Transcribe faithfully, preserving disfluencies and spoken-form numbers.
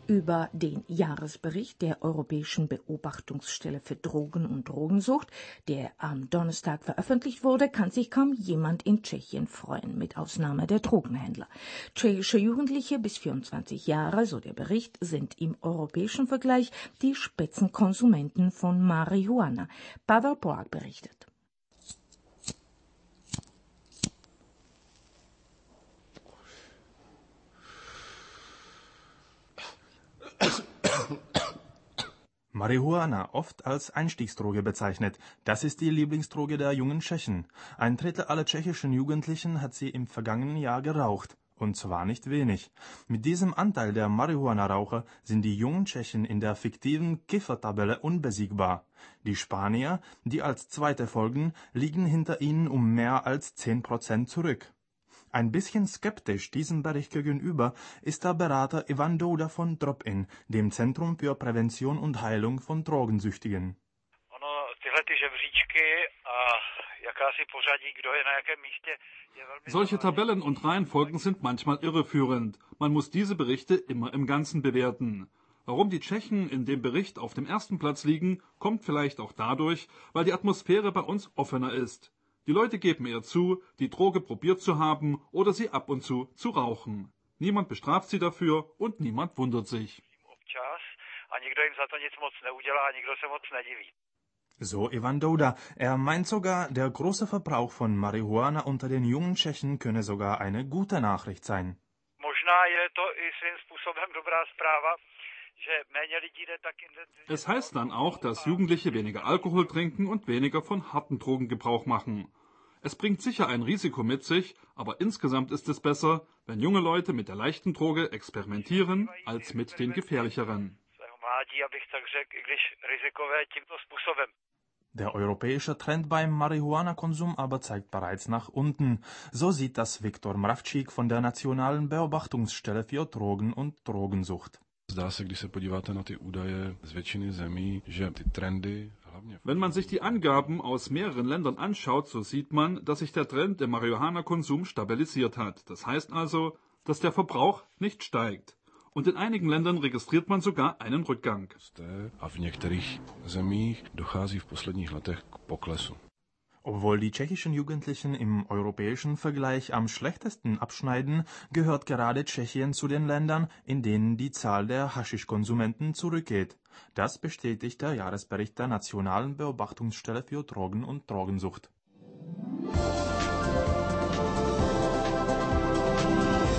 Über den Jahresbericht der Europäischen Beobachtungsstelle für Drogen und Drogensucht, der am Donnerstag veröffentlicht wurde, kann sich kaum jemand in Tschechien freuen, mit Ausnahme der Drogenhändler. Tschechische Jugendliche bis vierundzwanzig Jahre, so der Bericht, sind im europäischen Vergleich die Spitzenkonsumenten von Marihuana. Pavel Polak berichtet. Marihuana, oft als Einstiegsdroge bezeichnet, das ist die Lieblingsdroge der jungen Tschechen. Ein Drittel aller tschechischen Jugendlichen hat sie im vergangenen Jahr geraucht. Und zwar nicht wenig. Mit diesem Anteil der Marihuana-Raucher sind die jungen Tschechen in der fiktiven Kiffertabelle unbesiegbar. Die Spanier, die als Zweite folgen, liegen hinter ihnen um mehr als zehn Prozent zurück. Ein bisschen skeptisch diesem Bericht gegenüber ist der Berater Ivan Douda von Drop-In, dem Zentrum für Prävention und Heilung von Drogensüchtigen. Solche Tabellen und Reihenfolgen sind manchmal irreführend. Man muss diese Berichte immer im Ganzen bewerten. Warum die Tschechen in dem Bericht auf dem ersten Platz liegen, kommt vielleicht auch dadurch, weil die Atmosphäre bei uns offener ist. Die Leute geben eher zu, die Droge probiert zu haben oder sie ab und zu zu rauchen. Niemand bestraft sie dafür und niemand wundert sich. So Ivan Douda. Er meint sogar, der große Verbrauch von Marihuana unter den jungen Tschechen könne sogar eine gute Nachricht sein. Es heißt dann auch, dass Jugendliche weniger Alkohol trinken und weniger von harten Drogen Gebrauch machen. Es bringt sicher ein Risiko mit sich, aber insgesamt ist es besser, wenn junge Leute mit der leichten Droge experimentieren, als mit den gefährlicheren. Der europäische Trend beim Marihuana-Konsum aber zeigt bereits nach unten. So sieht das Viktor Mravčík von der Nationalen Beobachtungsstelle für Drogen und Drogensucht. Wenn man sich die Angaben aus mehreren Ländern anschaut, so sieht man, dass sich der Trend im Marihuana-Konsum stabilisiert hat. Das heißt also, dass der Verbrauch nicht steigt. Und in einigen Ländern registriert man sogar einen Rückgang. Obwohl die tschechischen Jugendlichen im europäischen Vergleich am schlechtesten abschneiden, gehört gerade Tschechien zu den Ländern, in denen die Zahl der Haschischkonsumenten zurückgeht. Das bestätigt der Jahresbericht der Nationalen Beobachtungsstelle für Drogen und Drogensucht.